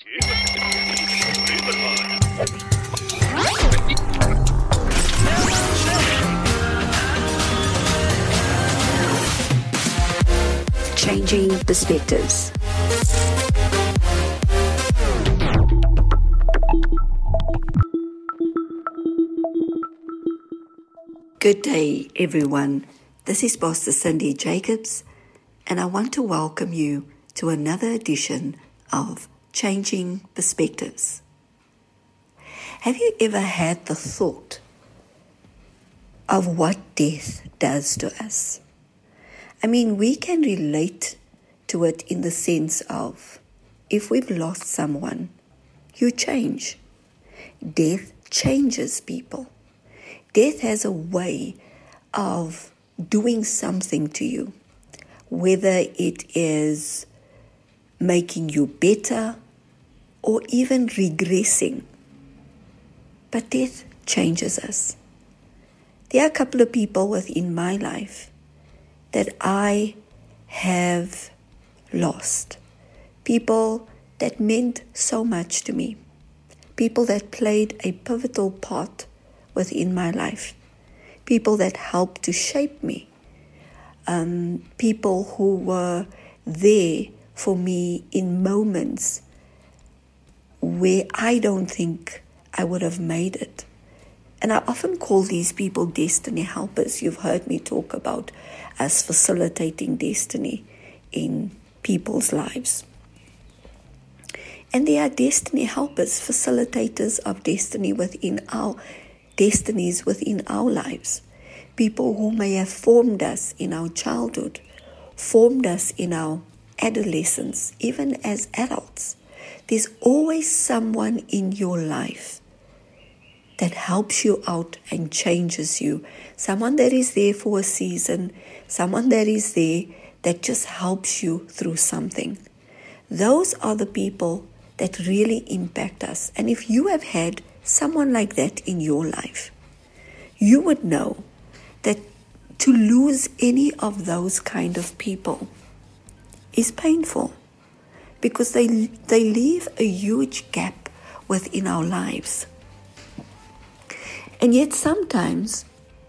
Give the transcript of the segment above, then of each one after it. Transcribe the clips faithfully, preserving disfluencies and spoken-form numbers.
Changing Perspectives. Good day, everyone. This is Pastor Cindy Jacobs, and I want to welcome you to another edition of Changing Perspectives. Have you ever had the thought of what death does to us? I mean, we can relate to it in the sense of if we've lost someone, you change. Death changes people. Death has a way of doing something to you, whether it is making you better or even regressing. But death changes us. There are a couple of people within my life that I have lost. People that meant so much to me. People that played a pivotal part within my life. People that helped to shape me. Um, people who were there for me in moments where I don't think I would have made it. And I often call these people destiny helpers. You've heard me talk about us facilitating destiny in people's lives. And they are destiny helpers, facilitators of destiny within our destinies within our lives. People who may have formed us in our childhood, formed us in our adolescence, even as adults. There's always someone in your life that helps you out and changes you. Someone that is there for a season, someone that is there that just helps you through something. Those are the people that really impact us. And if you have had someone like that in your life, you would know that to lose any of those kind of people is painful because they they leave a huge gap within our lives. And yet sometimes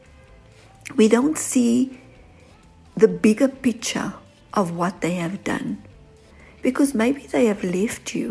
we don't see the bigger picture of what they have done because maybe they have left you,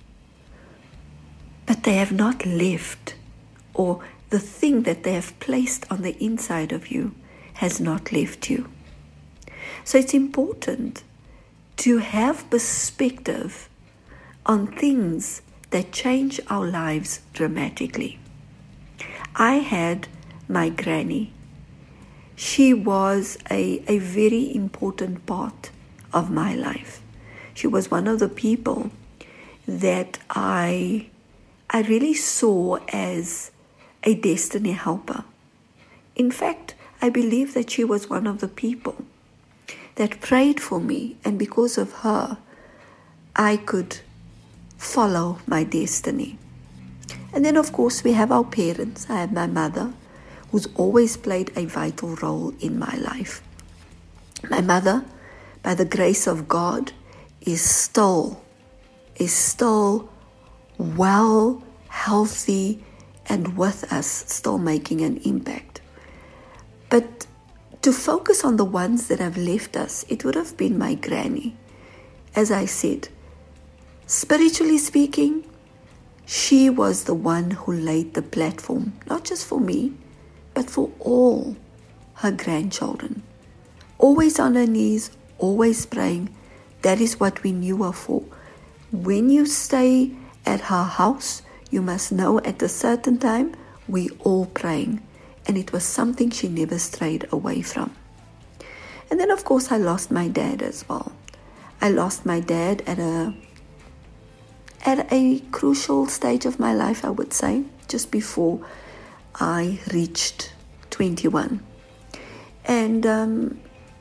but they have not left, or the thing that they have placed on the inside of you has not left you. So it's important to have perspective on things that change our lives dramatically. I had my granny. She was a, a very important part of my life. She was one of the people that I, I really saw as a destiny helper. In fact, I believe that she was one of the people that prayed for me, and because of her, I could follow my destiny. And then, of course, we have our parents. I have my mother, who's always played a vital role in my life. My mother, by the grace of God, is still, is still well, healthy, and with us, still making an impact. But to focus on the ones that have left us, it would have been my granny. As I said, spiritually speaking, she was the one who laid the platform, not just for me, but for all her grandchildren. Always on her knees, always praying. That is what we knew her for. When you stay at her house, you must know at a certain time, we all praying. And it was something she never strayed away from. And then, of course, I lost my dad as well. I lost my dad at a at a crucial stage of my life, I would say, just before I reached twenty-one. And, um,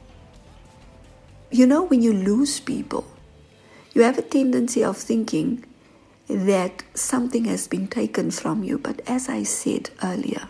you know, when you lose people, you have a tendency of thinking that something has been taken from you. But as I said earlier,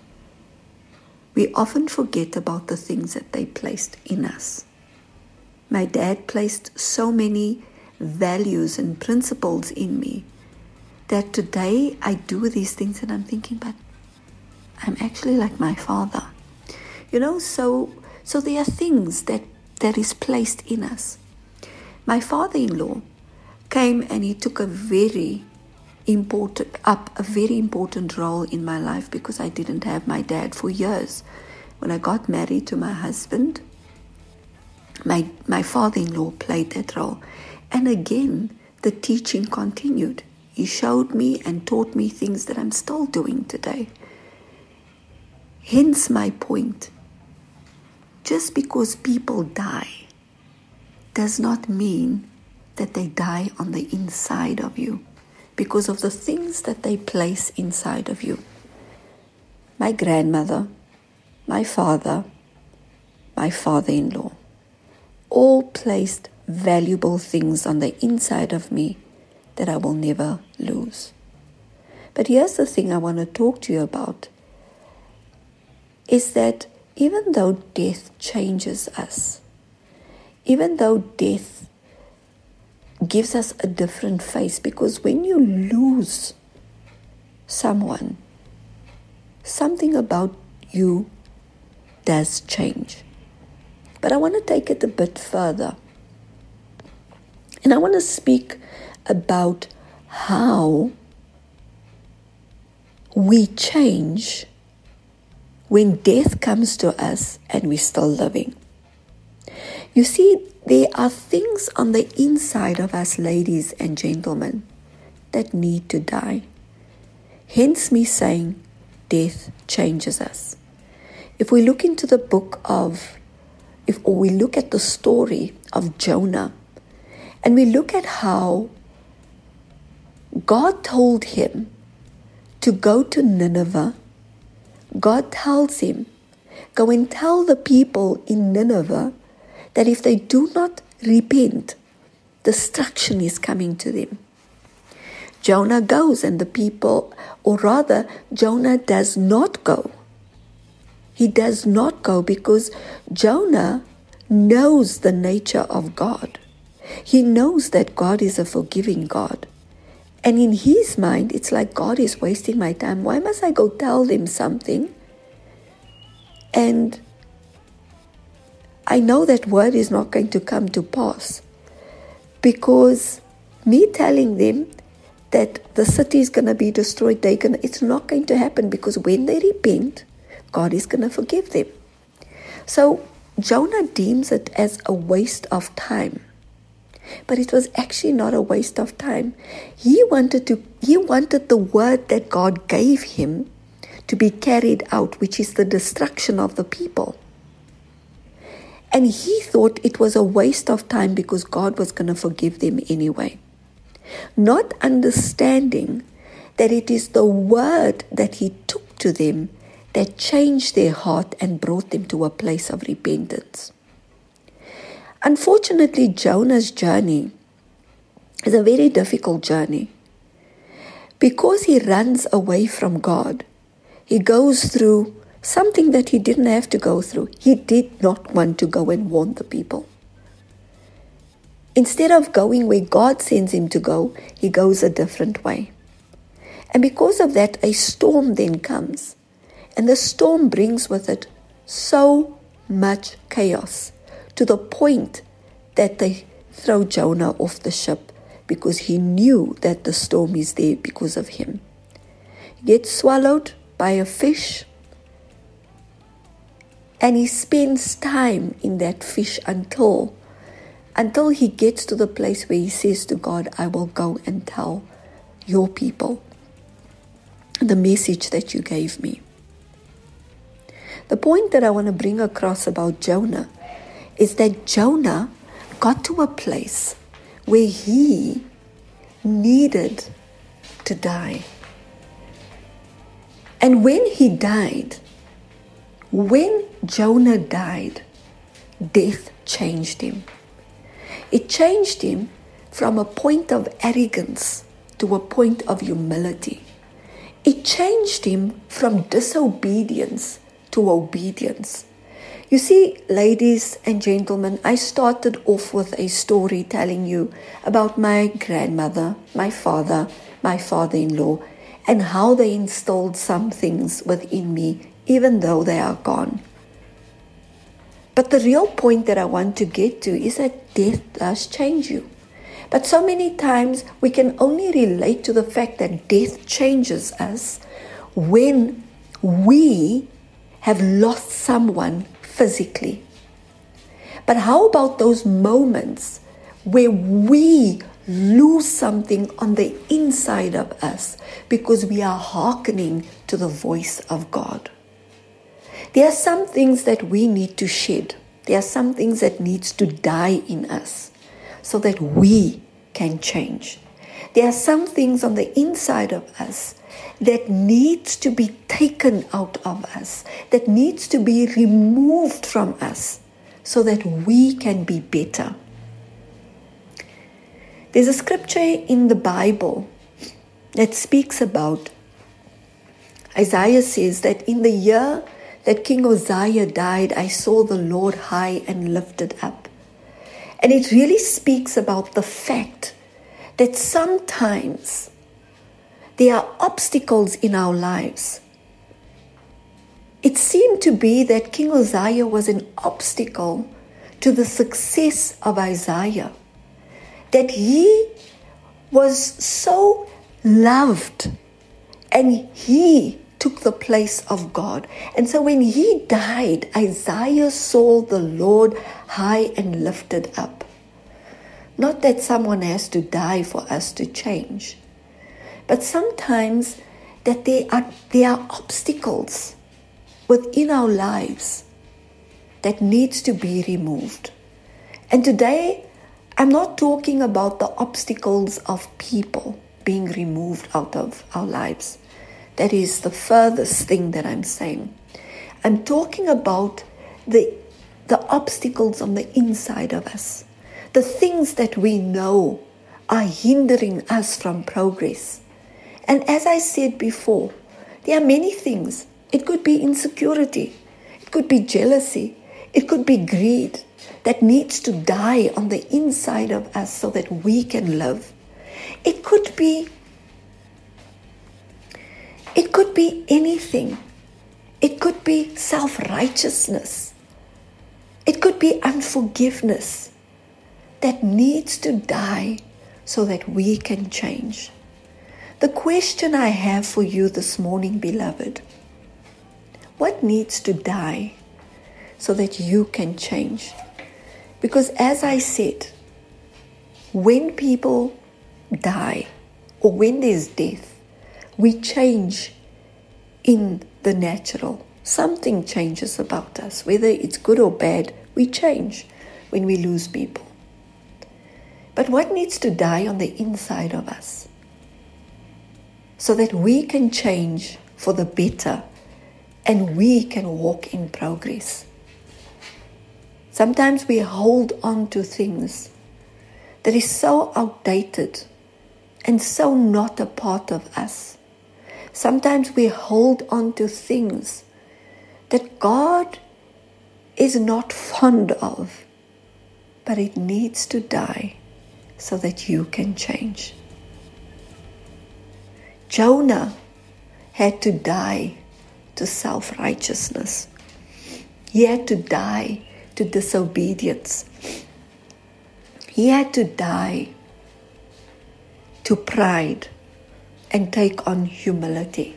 we often forget about the things that they placed in us. My dad placed so many values and principles in me that today I do these things and I'm thinking, but I'm actually like my father. You know, so so there are things that, that is placed in us. My father-in-law came and he took a very important up a very important role in my life because I didn't have my dad for years. When I got married to my husband, my my father-in-law played that role. And again, the teaching continued. He showed me and taught me things that I'm still doing today. Hence my point. Just because people die does not mean that they die on the inside of you because of the things that they place inside of you. My grandmother, my father, my father-in-law, all placed valuable things on the inside of me that I will never lose. But here's the thing I want to talk to you about, is that even though death changes us, even though death gives us a different face, because when you lose someone, something about you does change. But I want to take it a bit further. And I want to speak about how we change when death comes to us and we're still living. You see, there are things on the inside of us, ladies and gentlemen, that need to die. Hence me saying death changes us. If we look into the book of, if or we look at the story of Jonah, and we look at how God told him to go to Nineveh. God tells him, go and tell the people in Nineveh that if they do not repent, destruction is coming to them. Jonah goes and the people, or rather, Jonah does not go. He does not go because Jonah knows the nature of God. He knows that God is a forgiving God. And in his mind, it's like, God is wasting my time. Why must I go tell them something? And I know that word is not going to come to pass. Because me telling them that the city is going to be destroyed, they gonna, it's not going to happen, because when they repent, God is going to forgive them. So Jonah deems it as a waste of time. But it was actually not a waste of time. He wanted to, he wanted the word that God gave him to be carried out, which is the destruction of the people. And he thought it was a waste of time because God was going to forgive them anyway. Not understanding that it is the word that he took to them that changed their heart and brought them to a place of repentance. Unfortunately, Jonah's journey is a very difficult journey. Because he runs away from God, he goes through something that he didn't have to go through. He did not want to go and warn the people. Instead of going where God sends him to go, he goes a different way. And because of that, a storm then comes. And the storm brings with it so much chaos, to the point that they throw Jonah off the ship because he knew that the storm is there because of him. He gets swallowed by a fish, and he spends time in that fish until, until he gets to the place where he says to God, I will go and tell your people the message that you gave me. The point that I want to bring across about Jonah is that Jonah got to a place where he needed to die. And when he died, when Jonah died, death changed him. It changed him from a point of arrogance to a point of humility. It changed him from disobedience to obedience. You see, ladies and gentlemen, I started off with a story telling you about my grandmother, my father, my father-in-law, and how they installed some things within me, even though they are gone. But the real point that I want to get to is that death does change you. But so many times we can only relate to the fact that death changes us when we have lost someone physically. But how about those moments where we lose something on the inside of us because we are hearkening to the voice of God? There are some things that we need to shed. There are some things that needs to die in us so that we can change. There are some things on the inside of us that needs to be taken out of us, that needs to be removed from us so that we can be better. There's a scripture in the Bible that speaks about, Isaiah says that in the year that King Uzziah died, I saw the Lord high and lifted up. And it really speaks about the fact that sometimes there are obstacles in our lives. It seemed to be that King Uzziah was an obstacle to the success of Isaiah, that he was so loved and he took the place of God. And so when he died, Isaiah saw the Lord high and lifted up. Not that someone has to die for us to change, but sometimes that there are, there are obstacles within our lives that needs to be removed. And today, I'm not talking about the obstacles of people being removed out of our lives. That is the furthest thing that I'm saying. I'm talking about the, the obstacles on the inside of us. The things that we know are hindering us from progress. And as I said before, there are many things. It could be insecurity. It could be jealousy. It could be greed that needs to die on the inside of us so that we can live. It could be, it could be anything. It could be self-righteousness. It could be unforgiveness that needs to die so that we can change. The question I have for you this morning, beloved, what needs to die so that you can change? Because as I said, when people die or when there's death, we change in the natural. Something changes about us. Whether it's good or bad, we change when we lose people. But what needs to die on the inside of us so that we can change for the better and we can walk in progress? Sometimes we hold on to things that is so outdated and so not a part of us. Sometimes we hold on to things that God is not fond of, but it needs to die so that you can change. Jonah had to die to self-righteousness. He had to die to disobedience. He had to die to pride and take on humility.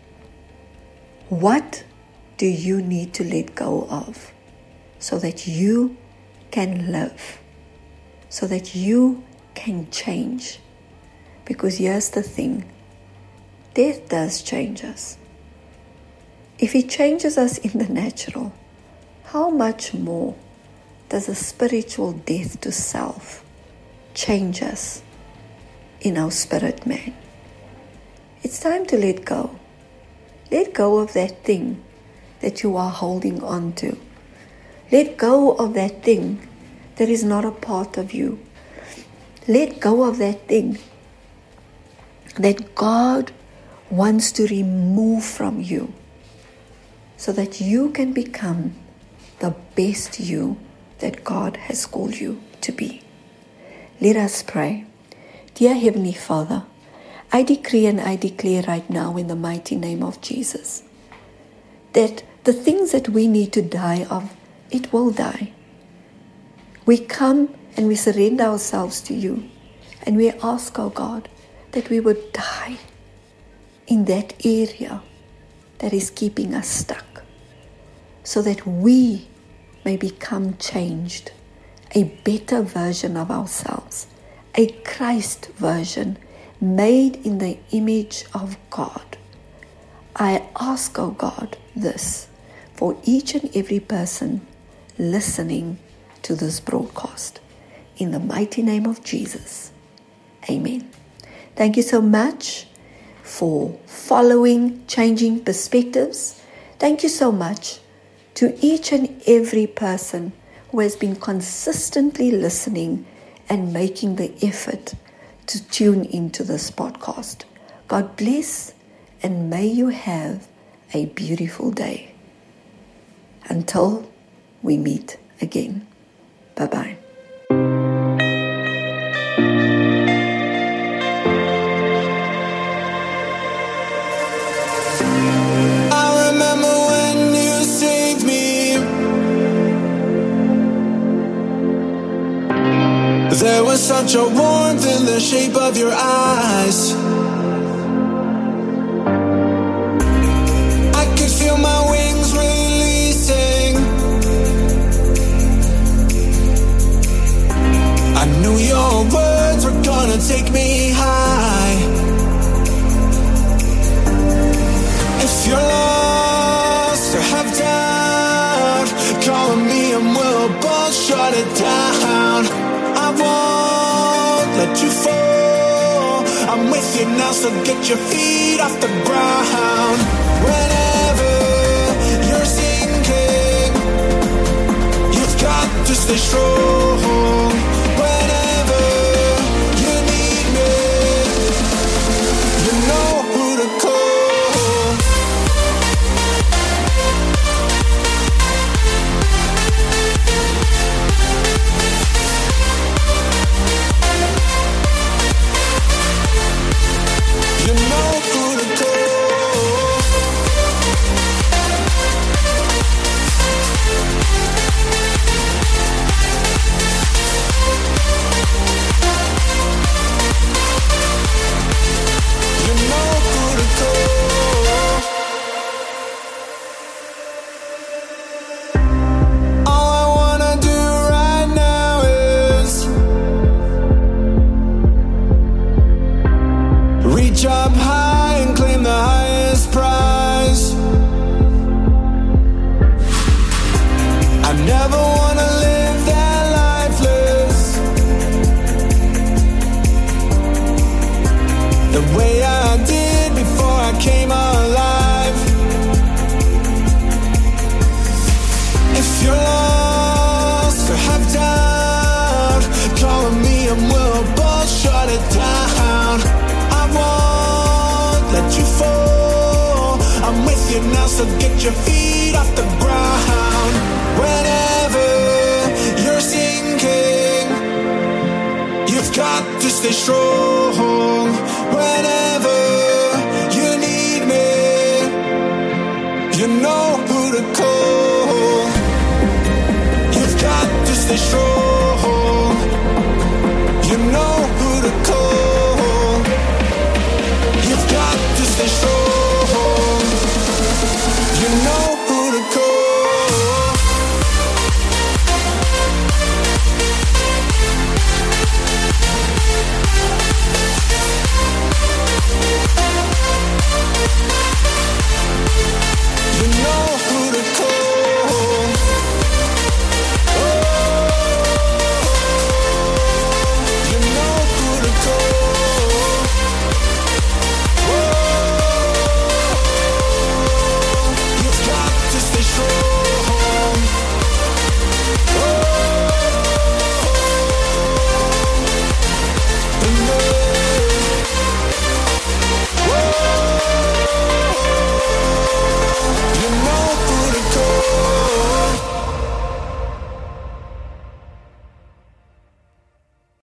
What do you need to let go of so that you can live, so that you can change? Because here's the thing, death does change us. If it changes us in the natural, how much more does a spiritual death to self change us in our spirit man? It's time to let go. Let go of that thing that you are holding on to. Let go of that thing that is not a part of you. Let go of that thing that God wants to remove from you so that you can become the best you that God has called you to be. Let us pray. Dear Heavenly Father, I decree and I declare right now in the mighty name of Jesus that the things that we need to die of, it will die. We come and we surrender ourselves to you, and we ask, oh God, that we would die in that area that is keeping us stuck, so that we may become changed, a better version of ourselves, a Christ version made in the image of God. I ask, oh God, this for each and every person listening to this broadcast. In the mighty name of Jesus. Amen. Thank you so much for following Changing Perspectives. Thank you so much to each and every person who has been consistently listening and making the effort to tune into this podcast. God bless, and may you have a beautiful day. Until we meet again. Bye-bye. I remember when you saved me. There was such a warmth in the shape of your eyes. I could feel my wings releasing. I knew your words were gonna take me high. If you're lost or have doubt, call me and we'll both shut it down. I won't let you fall. I'm with you now, so get your feet off the ground. Whenever you're sinking, you've got to stay strong. Whenever you need me, you know who to call. You know who to call. You know who to call. All I wanna do right now is reach up high and claim the highest prize. I never wanna live that lifeless, the way I did before I came alive. If you're lost or have doubt, call me and we'll both shut it down. I won't let you fall. I'm with you now, so get your feet off the ground. Whenever you're sinking, you've got to stay strong.